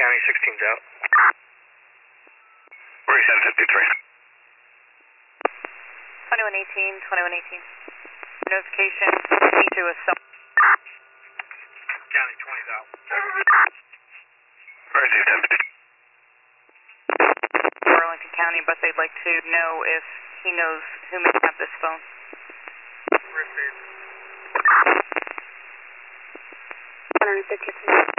County, 16's out. Where is 1053? 2118, 2118. Notification, need to assault. County, 20's out. Where is 1050? Burlington County, but they'd like to know if he knows who may have this phone. Received. 153.